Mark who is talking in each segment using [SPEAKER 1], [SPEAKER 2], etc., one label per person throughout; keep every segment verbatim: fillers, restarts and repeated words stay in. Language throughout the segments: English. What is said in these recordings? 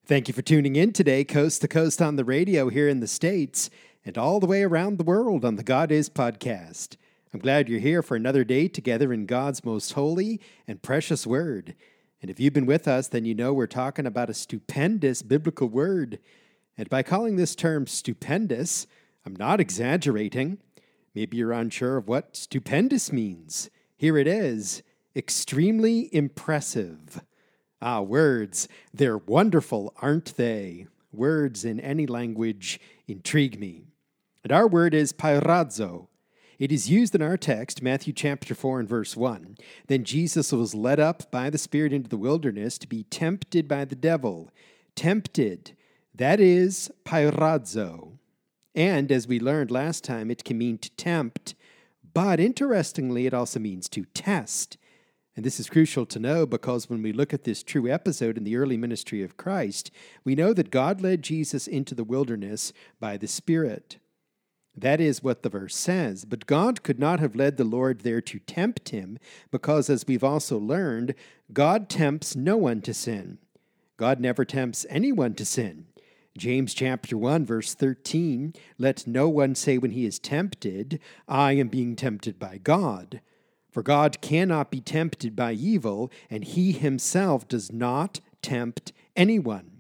[SPEAKER 1] Thank you for tuning in today, coast to coast on the radio here in the States and all the way around the world on the God Is podcast. I'm glad you're here for another day together in God's most holy and precious word. And if you've been with us, then you know we're talking about a stupendous biblical word. And by calling this term stupendous, I'm not exaggerating. Maybe you're unsure of what stupendous means. Here it is, extremely impressive. Ah, words, they're wonderful, aren't they? Words in any language intrigue me. And our word is pairazo. It is used in our text, Matthew chapter four and verse one. Then Jesus was led up by the Spirit into the wilderness to be tempted by the devil. Tempted, that is pairazo. And as we learned last time, it can mean to tempt, but interestingly, it also means to test. And this is crucial to know because when we look at this true episode in the early ministry of Christ, we know that God led Jesus into the wilderness by the Spirit. That is what the verse says. But God could not have led the Lord there to tempt him because, as we've also learned, God tempts no one to sin. God never tempts anyone to sin. James chapter one, verse thirteen, let no one say when he is tempted, I am being tempted by God. For God cannot be tempted by evil, and he himself does not tempt anyone.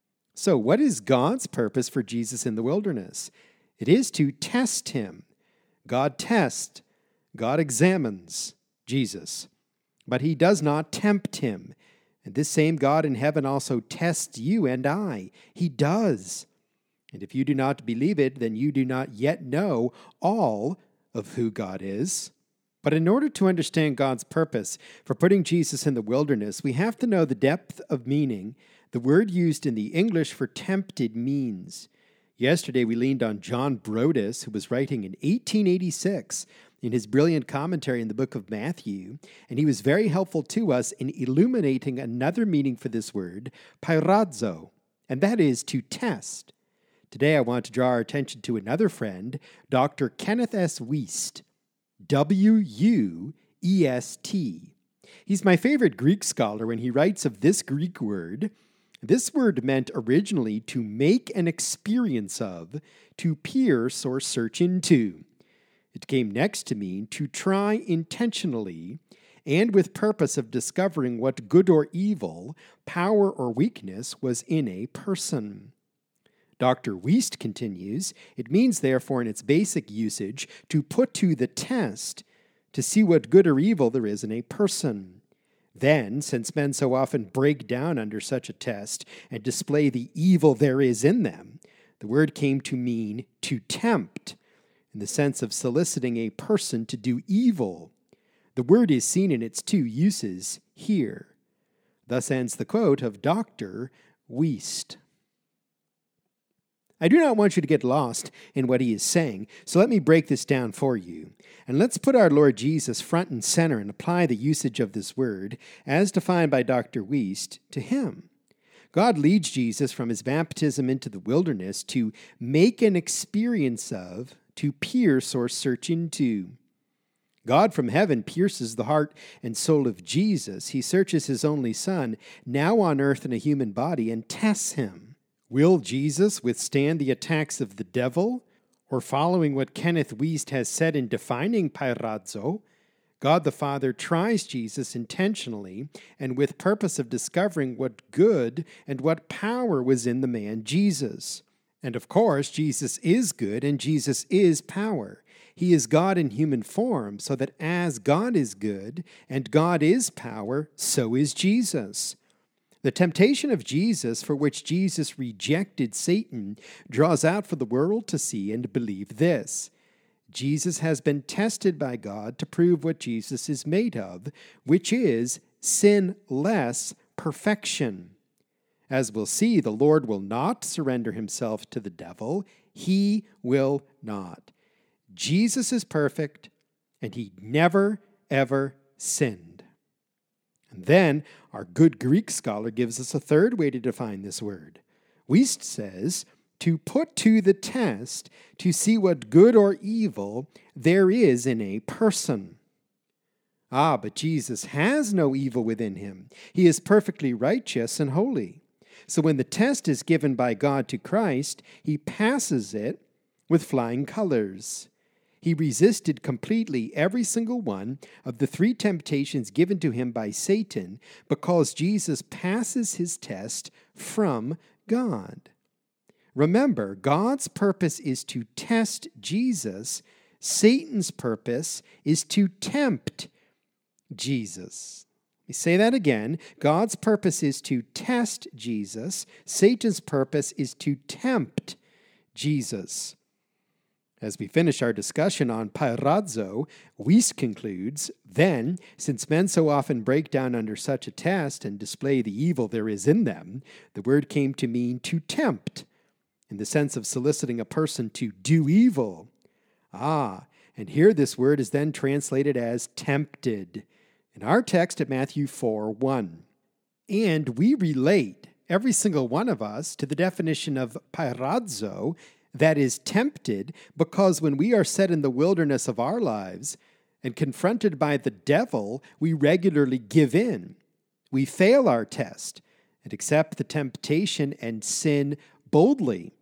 [SPEAKER 1] So what is God's purpose for Jesus in the wilderness? It is to test him. God tests, God examines Jesus, but he does not tempt him. And this same God in heaven also tests you and I. He does. And if you do not believe it, then you do not yet know all of who God is. But in order to understand God's purpose for putting Jesus in the wilderness, we have to know the depth of meaning the word used in the English for tempted means. Yesterday we leaned on John Broadus, who was writing in eighteen eighty-six in his brilliant commentary in the book of Matthew, and he was very helpful to us in illuminating another meaning for this word, pairazo, and that is to test. Today I want to draw our attention to another friend, Doctor Kenneth S. Wuest. W U E S T. He's my favorite Greek scholar when he writes of this Greek word. This word meant originally to make an experience of, to pierce or search into. It came next to mean to try intentionally and with purpose of discovering what good or evil, power or weakness was in a person. Doctor Wuest continues, it means therefore in its basic usage to put to the test, to see what good or evil there is in a person. Then, since men so often break down under such a test and display the evil there is in them, the word came to mean to tempt, in the sense of soliciting a person to do evil. The word is seen in its two uses here. Thus ends the quote of Doctor Wuest. I do not want you to get lost in what he is saying, so let me break this down for you. And let's put our Lord Jesus front and center and apply the usage of this word, as defined by Doctor Wuest, to him. God leads Jesus from his baptism into the wilderness to make an experience of, to pierce or search into. God from heaven pierces the heart and soul of Jesus. He searches his only Son, now on earth in a human body, and tests him. Will Jesus withstand the attacks of the devil? Or following what Kenneth Wuest has said in defining pairazo, God the Father tries Jesus intentionally and with purpose of discovering what good and what power was in the man Jesus. And of course, Jesus is good and Jesus is power. He is God in human form, so that as God is good and God is power, so is Jesus. The temptation of Jesus, for which Jesus rejected Satan, draws out for the world to see and believe this. Jesus has been tested by God to prove what Jesus is made of, which is sinless perfection. As we'll see, the Lord will not surrender himself to the devil. He will not. Jesus is perfect, and he never, ever sinned. And then our good Greek scholar gives us a third way to define this word. Wuest says, to put to the test to see what good or evil there is in a person. Ah, but Jesus has no evil within him. He is perfectly righteous and holy. So when the test is given by God to Christ, he passes it with flying colors. He resisted completely every single one of the three temptations given to him by Satan because Jesus passes his test from God. Remember, God's purpose is to test Jesus. Satan's purpose is to tempt Jesus. Let me say that again. God's purpose is to test Jesus. Satan's purpose is to tempt Jesus. As we finish our discussion on pairazo, Weiss concludes, then, since men so often break down under such a test and display the evil there is in them, the word came to mean to tempt, in the sense of soliciting a person to do evil. Ah, and here this word is then translated as tempted, in our text at Matthew four one. And we relate, every single one of us, to the definition of pairazo, that is tempted, because when we are set in the wilderness of our lives and confronted by the devil, we regularly give in. We fail our test and accept the temptation and sin boldly.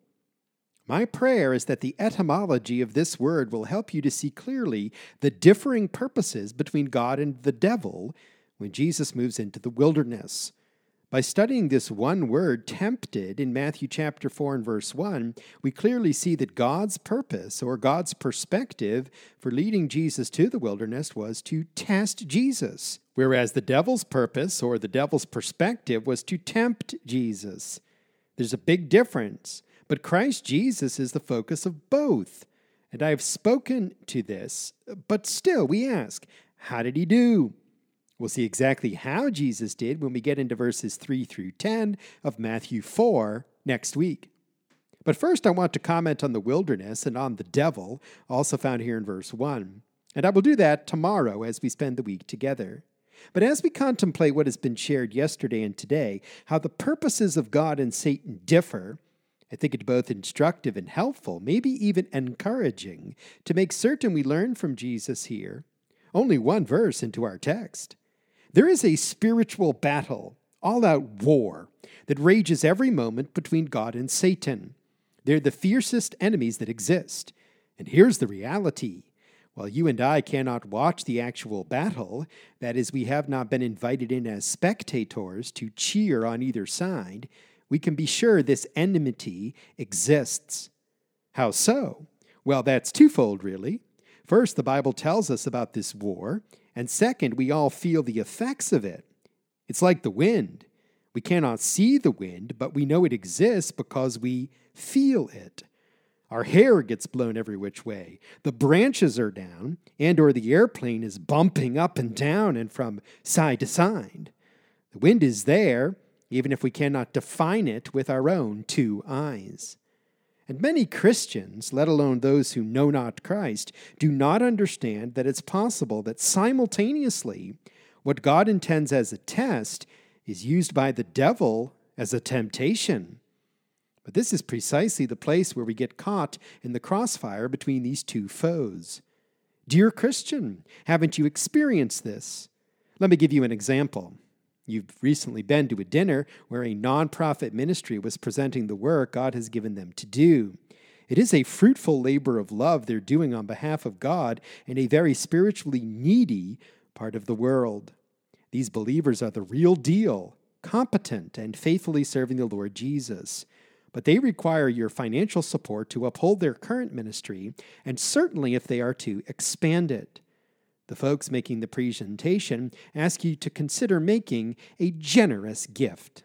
[SPEAKER 1] My prayer is that the etymology of this word will help you to see clearly the differing purposes between God and the devil when Jesus moves into the wilderness. By studying this one word, tempted, in Matthew chapter four and verse one, we clearly see that God's purpose, or God's perspective, for leading Jesus to the wilderness was to test Jesus, whereas the devil's purpose, or the devil's perspective, was to tempt Jesus. There's a big difference, but Christ Jesus is the focus of both. And I have spoken to this, but still we ask, how did he do? We'll see exactly how Jesus did when we get into verses three through ten of Matthew four next week. But first I want to comment on the wilderness and on the devil, also found here in verse one. And I will do that tomorrow as we spend the week together. But as we contemplate what has been shared yesterday and today, how the purposes of God and Satan differ, I think it's both instructive and helpful, maybe even encouraging, to make certain we learn from Jesus here. Only one verse into our text. There is a spiritual battle, all-out war, that rages every moment between God and Satan. They're the fiercest enemies that exist. And here's the reality. While you and I cannot watch the actual battle, that is, we have not been invited in as spectators to cheer on either side, we can be sure this enmity exists. How so? Well, that's twofold, really. First, the Bible tells us about this war, and second, we all feel the effects of it. It's like the wind. We cannot see the wind, but we know it exists because we feel it. Our hair gets blown every which way. The branches are down, and or the airplane is bumping up and down and from side to side. The wind is there, even if we cannot define it with our own two eyes. And many Christians, let alone those who know not Christ, do not understand that it's possible that simultaneously what God intends as a test is used by the devil as a temptation. But this is precisely the place where we get caught in the crossfire between these two foes. Dear Christian, haven't you experienced this? Let me give you an example. You've recently been to a dinner where a nonprofit ministry was presenting the work God has given them to do. It is a fruitful labor of love they're doing on behalf of God in a very spiritually needy part of the world. These believers are the real deal, competent and faithfully serving the Lord Jesus. But they require your financial support to uphold their current ministry, and certainly if they are to expand it. The folks making the presentation ask you to consider making a generous gift.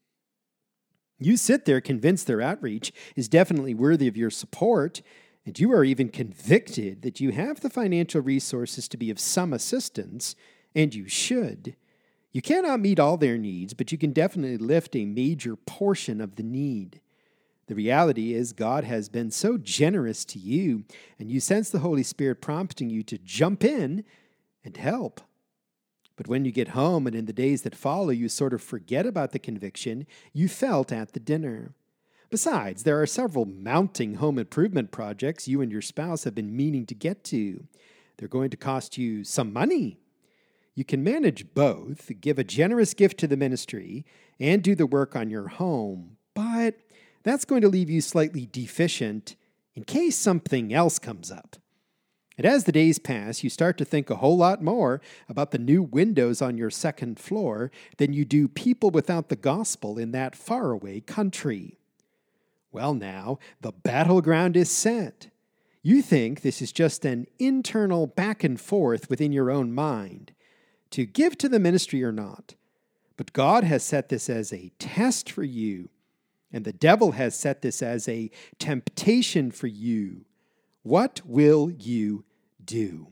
[SPEAKER 1] You sit there convinced their outreach is definitely worthy of your support, and you are even convicted that you have the financial resources to be of some assistance, and you should. You cannot meet all their needs, but you can definitely lift a major portion of the need. The reality is God has been so generous to you, and you sense the Holy Spirit prompting you to jump in and help. But when you get home and in the days that follow, you sort of forget about the conviction you felt at the dinner. Besides, there are several mounting home improvement projects you and your spouse have been meaning to get to. They're going to cost you some money. You can manage both, give a generous gift to the ministry, and do the work on your home, but that's going to leave you slightly deficient in case something else comes up. And as the days pass, you start to think a whole lot more about the new windows on your second floor than you do people without the gospel in that faraway country. Well, now, the battleground is set. You think this is just an internal back and forth within your own mind, to give to the ministry or not. But God has set this as a test for you, and the devil has set this as a temptation for you. What will you do?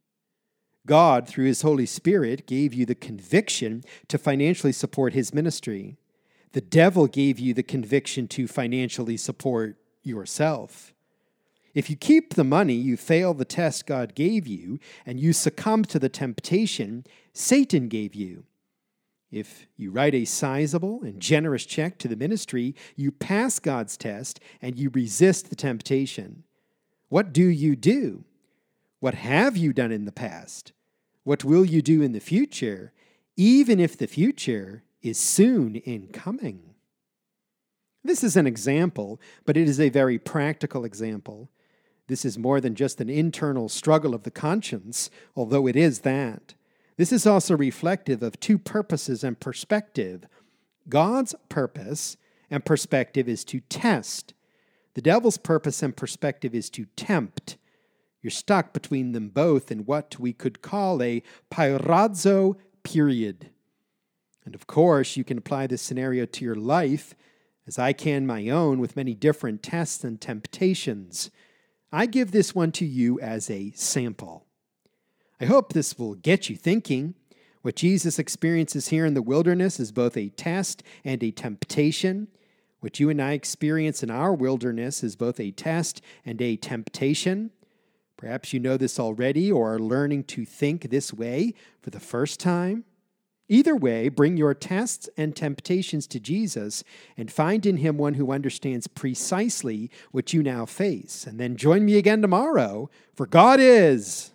[SPEAKER 1] God, through His Holy Spirit, gave you the conviction to financially support His ministry. The devil gave you the conviction to financially support yourself. If you keep the money, you fail the test God gave you, and you succumb to the temptation Satan gave you. If you write a sizable and generous check to the ministry, you pass God's test and you resist the temptation. What do you do? What have you done in the past? What will you do in the future, even if the future is soon in coming? This is an example, but it is a very practical example. This is more than just an internal struggle of the conscience, although it is that. This is also reflective of two purposes and perspective. God's purpose and perspective is to test. The devil's purpose and perspective is to tempt. You're stuck between them both in what we could call a pairazzo period. And of course, you can apply this scenario to your life, as I can my own, with many different tests and temptations. I give this one to you as a sample. I hope this will get you thinking. What Jesus experiences here in the wilderness is both a test and a temptation. What you and I experience in our wilderness is both a test and a temptation. Perhaps you know this already or are learning to think this way for the first time. Either way, bring your tests and temptations to Jesus and find in Him one who understands precisely what you now face. And then join me again tomorrow, for God is